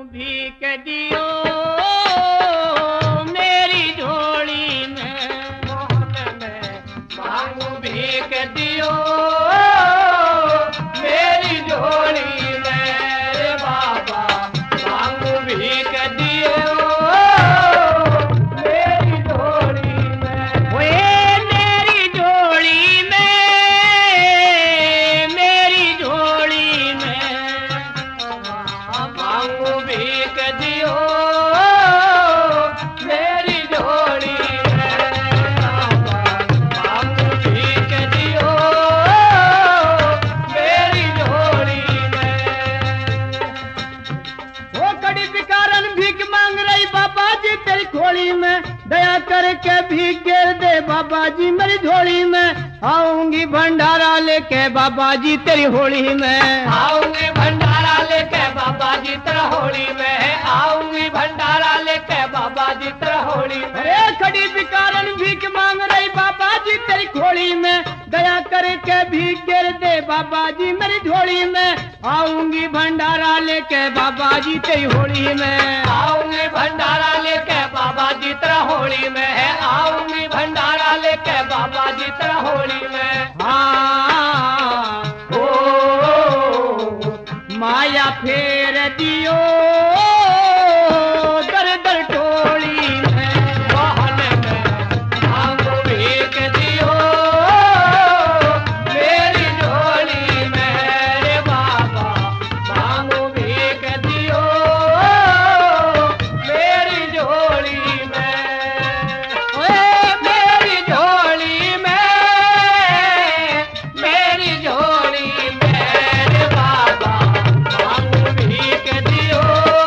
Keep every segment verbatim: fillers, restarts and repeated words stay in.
भीख दियो मेरी झोली में, मोहन में मांगू भीख दियो मेरी झोली में, रे बाबा मांगू भीख दियो मेरी झोली में। ओए मेरी झोली में, मेरी झोली में मांगू भीख दियो मेरी झोली में, मांगू भीख दियो मेरी झोली में। वो कड़ी भिखारन भीख मांग रही बाबा जी तेरी खोली में, दया करके भीख गिर दे बाबा जी मेरी झोली में। आऊंगी भंडारा लेके बाबा जी तेरी होली में, आऊंगी भंडारा लेके बाबा जी तेरा होली में, आऊंगी भंडारा लेके बाबा जी तेरा होली में। अरे खड़ी भिखारन भीख मांग रही बाबा जी तेरी खोली में, दया करके भीख गिर दे बाबा जी मेरी झोली में। आऊंगी भंडारा लेके बाबा जी तेरी होली में, आऊंगी भंडारा लेके बाबा जी तेरा होली में, आऊंगी भंडारा लेके बाबा जी तेरा होली में। हाँ ओ माया फेर दियो दर दर टोली में, मोहन में मांगू भीख दियो मेरी झोली में, रे बाबा मांगू भीख दियो मेरी झोली में। ओए मेरी झोली में, मेरी झोली में, रे बाबा मांगू भीख दियो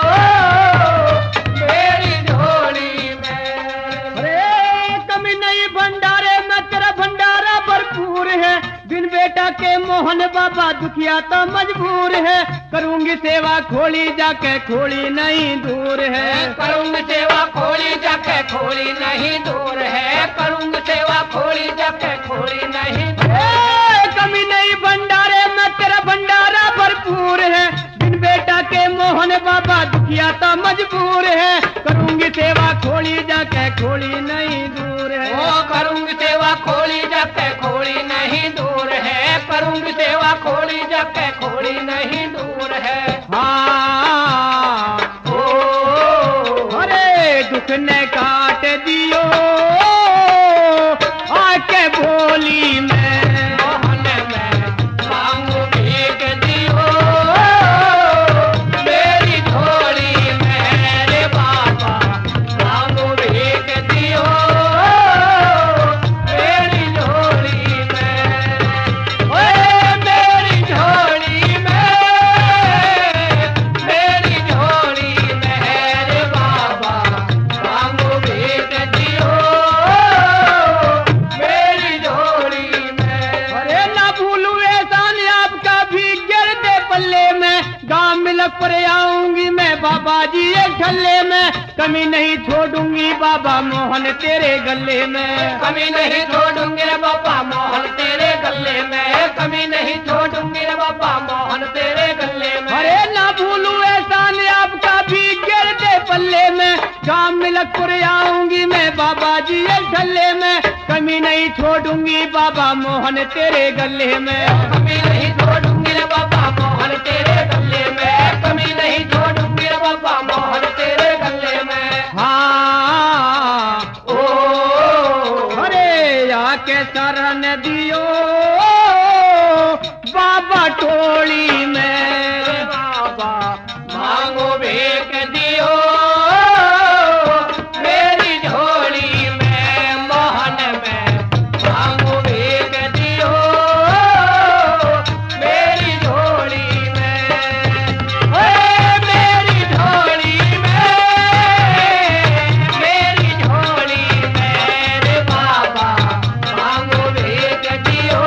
मेरी झोली में। अरे कमी नहीं भंडारे में तेरा भंडारा भरपूर है, बिन बेटा के मोहन बाबा दुखिया तो मजबूर है। करूंगी सेवा खोली जाके खोली नहीं दूर है, करूंगी सेवा खोली जाके खोली नहीं दूर है, करूंगी सेवा खोली जाके खोली नहीं दूर है। कमी नहीं भंडारे में तेरा भंडारा भरपूर है, बिन बेटा के मोहन बाबा दुखिया तो मजबूर है। करूंगी सेवा खोली जाके खोली नहीं दूर है, ओ करूंगी सेवा खोली जाके खोली नहीं दूर है, करूंगी सेवा खोली जाके खोली नहीं दूर है। हाँ ओ अरे दुख ने काट दियो आके भोली में, मोहन में मांगू भीख दियो मेरी झोली में, रे बाबा मांगू भीख दियो मेरी झोली में। ओए मेरी झोली में, मेरी झोली में, रे बाबा मांगू भीख दियो मेरी झोली में। अरे ना भूलू एहसान आपका भी गिर दे पल्ले में, गाँव मिलक पर आऊंगी मैं बाबा जी एक ठल्ले में। कमी नहीं छोड़ूंगी बाबा मोहन तेरे गले में, कमी नहीं छोड़ूंगी रे बाबा मोहन तेरे गले में, कमी नहीं छोड़ूंगी रे बाबा मोहन तेरे गले में। अरे ना भूलू एहसान आपका भी गिर दे पल्ले में, गाँव मिलकपुर आऊंगी मैं बाबा जी एक ठल्ले में। कमी नहीं छोड़ूंगी बाबा मोहन तेरे गले में, कमी नहीं छोड़ूंगी रे बाबा मोहन तेरे गले में, कमी नहीं छोड़ूंगी रे बाबा मोहन तेरे गले में। हाँ ओ अरे आके शरण दियो बाबा टोली में, रे बाबा मांगो भीख दियो मेरी झोली में, मोहन में मांगो भीख दियो मेरी झोली में। ओए मेरी झोली में, मेरी झोली में, रे बाबा मांगो भीख दियो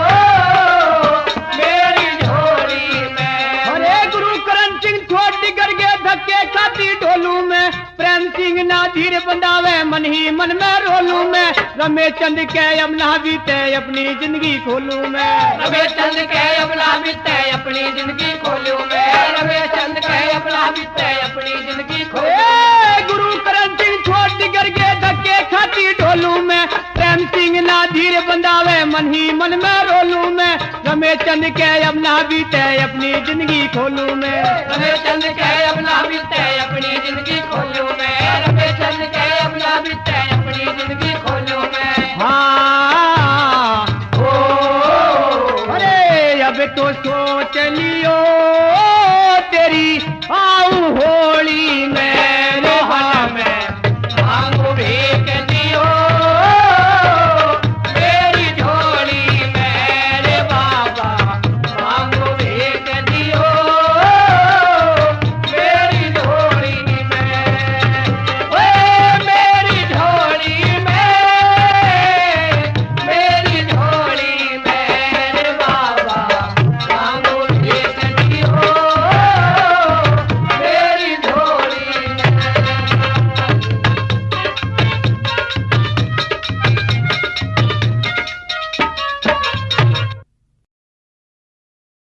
मेरी झोली में। अरे गुरु करण सिंह छोटी करके धक्के खाती ढोलू में, प्रेम सिंह नाधीर बंदावे मन ही मन में रोलू में। रमेश चंद के यमुना बीते अपनी जिंदगी खोलू मैं, रमेश चंद के यमुना बीते अपनी जिंदगी खोलू मैं, रमेश चंद के यमुना बीते अपनी रहे चंद के अब ना बीते अपनी जिंदगी खोलू में, रहे चंद